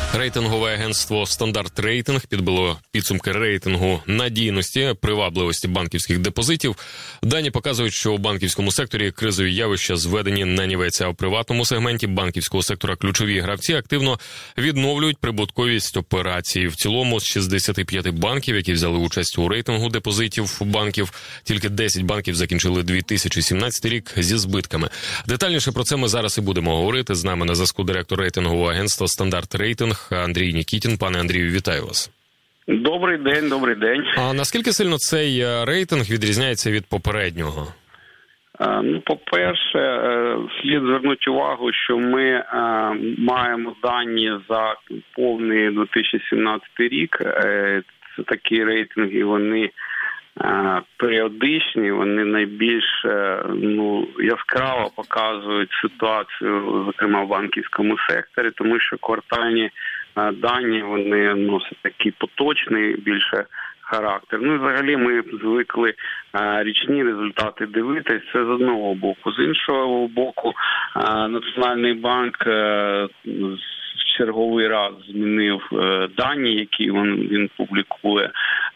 Рейтингове агентство «Стандарт Рейтинг» підбило підсумки рейтингу надійності, привабливості банківських депозитів. Дані показують, що у банківському секторі кризові явища зведені на нівець, а у приватному сегменті банківського сектора ключові гравці активно відновлюють прибутковість операцій. В цілому з 65 банків, які взяли участь у рейтингу депозитів банків, тільки 10 банків закінчили 2017 рік зі збитками. Детальніше про це ми зараз і будемо говорити. З нами на зв'язку директор рейтингового агентства «Стандарт Рейтинг» Андрій Нікітін. Пане Андрію, вітаю вас. Добрий день, добрий день. А наскільки сильно цей рейтинг відрізняється від попереднього? По-перше, слід звернути увагу, що ми маємо дані за повний 2017 рік. Це такі рейтинги, вони періодичні, вони найбільш яскраво показують ситуацію, зокрема в банківському секторі, тому що квартальні дані, вони носять такий поточний більше характер. Ну і взагалі ми звикли річні результати дивитись, це з одного боку. З іншого боку, Національний банк в черговий раз змінив дані, які він публікує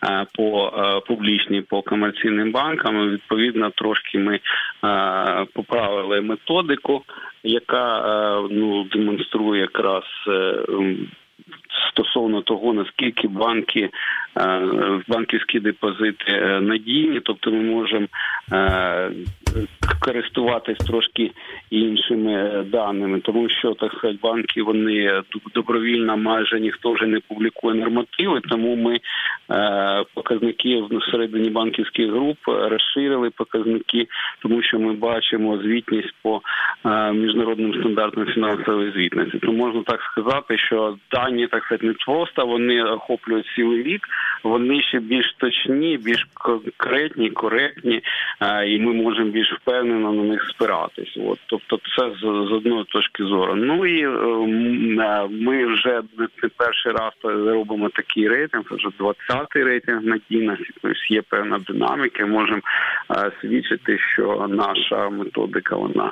по комерційним банкам. Відповідно, трошки ми поправили методику, яка демонструє якраз стосовно того, наскільки банківські депозити надійні, тобто ми можемо користуватись трошки іншими даними, тому що, так сказати, банки, вони добровільно майже ніхто вже не публікує нормативи, тому ми показники всередині банківських груп розширили показники, тому що ми бачимо звітність по міжнародним стандартам фінансової звітності. Тому можна так сказати, що дані, так сказати, не просто вони охоплюють цілий рік, вони ще більш точні, більш конкретні, коректні, і ми можемо більш впевнено на них спиратись. Тобто це з одної точки зору. Ну і ми вже не перший раз робимо такий рейтинг, це вже 20-й рейтинг надійності, тобто є певна динаміка, можемо свідчити, що наша методика, вона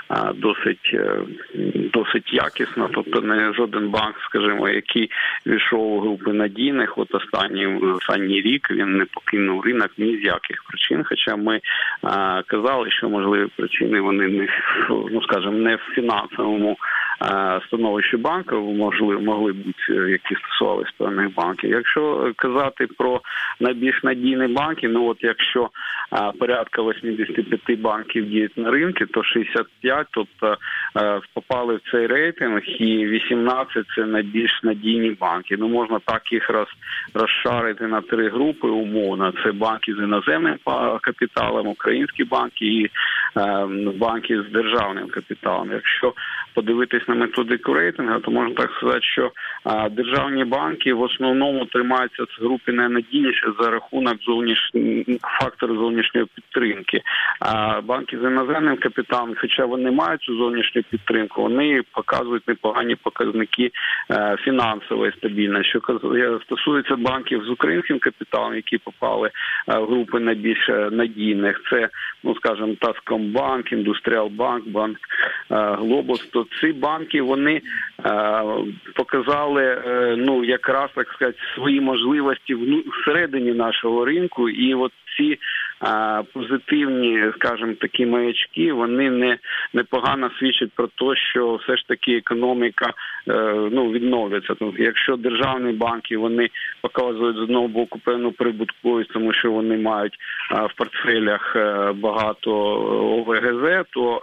досить якісна, тобто не жоден банк, скажімо, який війшов у групи надійних, останній рік він не покинув ринок ні з яких причин, хоча ми казали, що можливі причини вони не в фінансовому становищі банку могли бути, які стосувалися певних банків. Якщо казати про найбільш надійні банки, якщо порядка 85 банків діють на ринку, то 65, тобто попали в цей рейтинг, і 18 – це найбільш надійні банки. Можна так їх розшарити на три групи умовно. Це банки з іноземним капіталом, українські банки і банки з державним капіталом. Якщо подивитись на методику рейтингу, то можна так сказати, що державні банки в основному тримаються в групі найнадійніше за рахунок фактору зовнішньої підтримки. А банки з іноземним капіталом, хоча вони мають цю зовнішню підтримку, вони показують непогані показники фінансової стабільності. Що стосується банків з українським капіталом, які попали в групи найбільш надійних, це, скажімо, Таскомбанк, Індустріалбанк, Банк Глобус, то ці банки, вони показали, якраз, так сказати, свої можливості всередині нашого ринку, і ці позитивні, скажімо, такі маячки, вони непогано свідчать про те, що все ж таки економіка відновлюється. Тобто, якщо державні банки, вони показують з одного боку певну прибутковість, тому що вони мають в портфелях багато ОВГЗ, то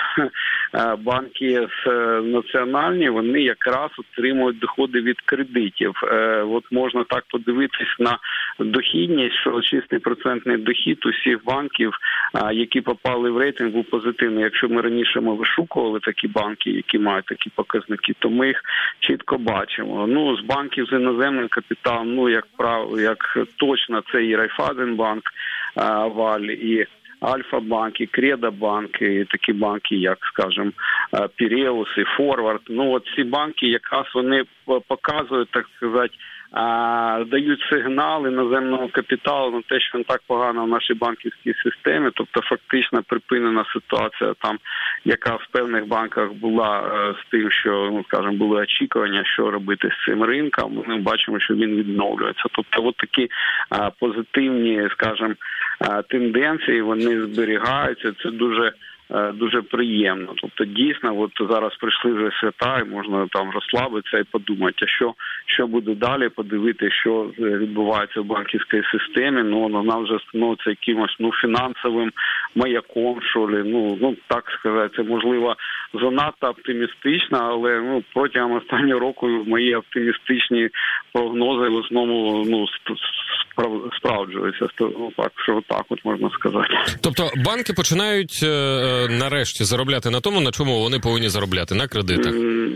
банки національні, вони якраз отримують доходи від кредитів. Можна так подивитись на дохідність, що чистий процентний дохід усіх банків, які попали в рейтинг, був позитивний. Якщо ми раніше вишукували такі банки, які мають такі показники, то ми їх чітко бачимо. З банків з іноземним капіталом, як точно, це і Райфайзенбанк, Валь, і Альфа-банк, і Кредо-банк, і такі банки, як, скажімо, Піреус і Форвард. Ну, от ці банки, якраз вони показують, так сказати, дають сигнал іноземного капіталу на те, що не так погано в нашій банківській системі, тобто фактично припинена ситуація там, яка в певних банках була з тим, що, ну, скажімо, були очікування, що робити з цим ринком. Ми бачимо, що він відновлюється. Тобто от такі позитивні, скажімо, тенденції, вони зберігаються. Це дуже приємно. Тобто, дійсно, от зараз прийшли вже свята, і можна там розслабитися і подумати, що буде далі, подивитися, що відбувається в банківській системі. Ну, вона вже становиться якимось, фінансовим маяком, що ли. Ну, так сказати, це, можливо, занадто оптимістично, але, протягом останнього року мої оптимістичні прогнози в основному, справджуються. Так, що так от можна сказати. Тобто банки починають нарешті заробляти на тому, на чому вони повинні заробляти, на кредитах?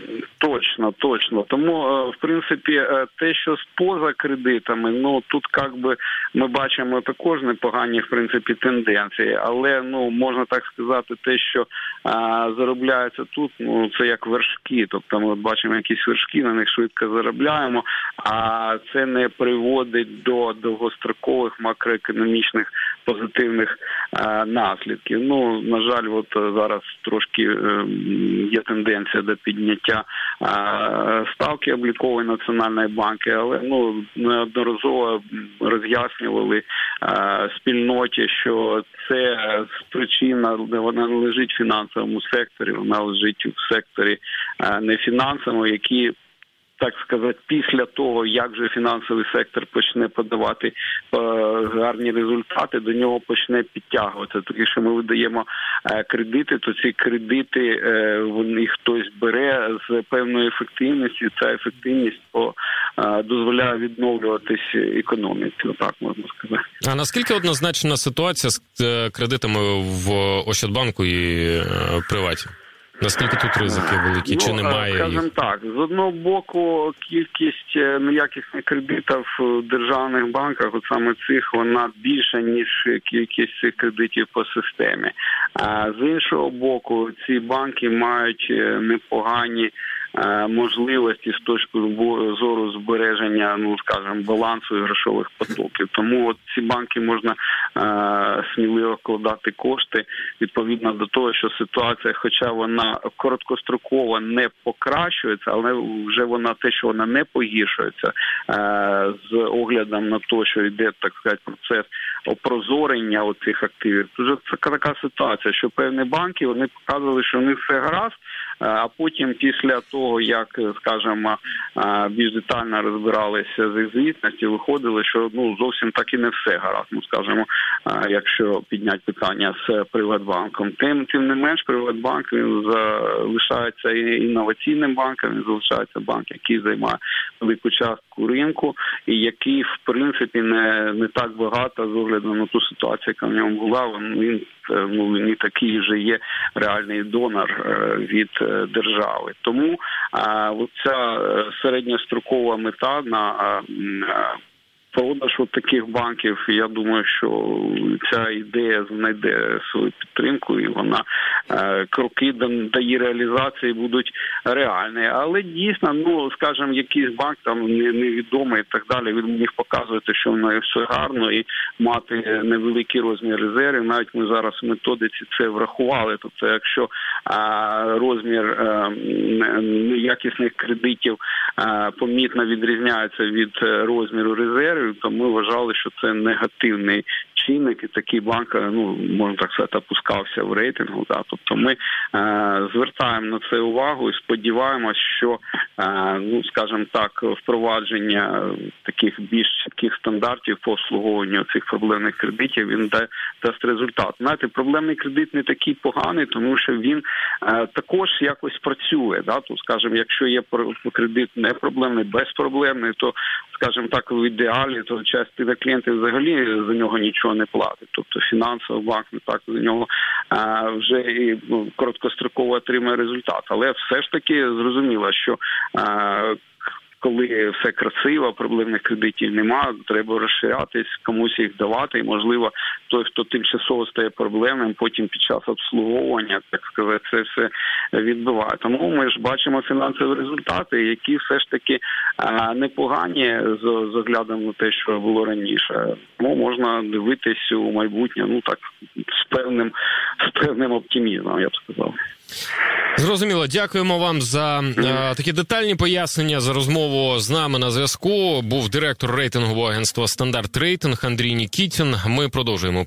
Точно. Тому, в принципі, те, що поза кредитами, тут ми бачимо також непогані, в принципі, тенденції, але, можна так сказати, те, що заробляється тут, це як вершки, тобто ми бачимо якісь вершки, на них швидко заробляємо, а це не приводить до довгострокових макроекономічних позитивних наслідків. На жаль, от зараз трошки є тенденція до підняття ставки облікової Національної банки, але неодноразово роз'яснювали спільноті, що це причина, вона не лежить в фінансовому секторі, вона лежить в секторі нефінансовому, які, так сказати, після того, як вже фінансовий сектор почне подавати гарні результати, до нього почне підтягуватися. Тому що ми видаємо кредити, то ці кредити їх хтось бере з певною ефективністю, і ця ефективність дозволяє відновлюватись економіці, так можна сказати. А наскільки однозначна ситуація з кредитами в Ощадбанку і Приваті? Наскільки тут ризики великі, чи немає їх? Скажімо так, з одного боку, кількість неякісних кредитів в державних банках, от саме цих, вона більша, ніж кількість цих кредитів по системі. А з іншого боку, ці банки мають непогані можливості з точки зору збереження, скажімо, балансу і грошових потоків. Тому от ці банки можна сміливо вкладати кошти відповідно до того, що ситуація, хоча вона короткостроково не покращується, але вже вона те, що вона не погіршується з оглядом на те, що йде, так сказати, процес опрозорення оцих активів. Вже така ситуація, що певні банки, вони показували, що у них все гаразд, а потім після того, як, скажімо, більш детально розбиралися з їх звітності, виходило, що зовсім так і не все гаразд. Скажімо, якщо підняти питання з Приватбанком. Тим не менш, Приватбанк, він залишається інноваційним банком, він залишається банк, який займає велику частку ринку і який, в принципі, не так багато з огляду на ту ситуацію, яка в ньому була, він не такий вже є реальний донор від держави. Тому ця середньострокова мета на продаж таких банків, я думаю, що ця ідея знайде свою підтримку і вона кроки до її реалізації будуть реальні. Але дійсно, скажімо, якийсь банк там невідомий і так далі, він міг показувати, що в неї все гарно і мати невеликий розмір резервів. Навіть ми зараз в методиці це врахували. Тобто, якщо розмір неякісних кредитів помітно відрізняється від розміру резервів, то ми вважали, що це негативний чинник, і такий банк, можна так сказати, опускався в рейтингу. Да. Тобто ми звертаємо на це увагу і сподіваємося, що, скажімо так, впровадження таких більш чітких стандартів по обслуговуванню цих проблемних кредитів, він дасть результат. Знаєте, проблемний кредит не такий поганий, тому що він також якось працює. Да. Тобто, скажімо, якщо є кредит не проблемний, безпроблемний, то, скажімо так, в ідеалі, то частина клієнтів взагалі за нього нічого не платить. Тобто фінансовий банк не так за нього вже і короткостроково отримає результат. Але все ж таки зрозуміло, що коли все красиво, проблемних кредитів немає, треба розширятись, комусь їх давати, і, можливо, той, хто тимчасово стає проблемним, потім під час обслуговування, так сказати, це все відбиває. Тому ми ж бачимо фінансові результати, які все ж таки непогані з оглядом на те, що було раніше. Тому можна дивитись у майбутнє, ну так, з певним оптимізмом, я б сказав. Зрозуміло. Дякуємо вам за такі детальні пояснення, за розмову з нами на зв'язку. Був директор рейтингового агентства «Стандарт Рейтинг» Андрій Нікітін. Ми продовжуємо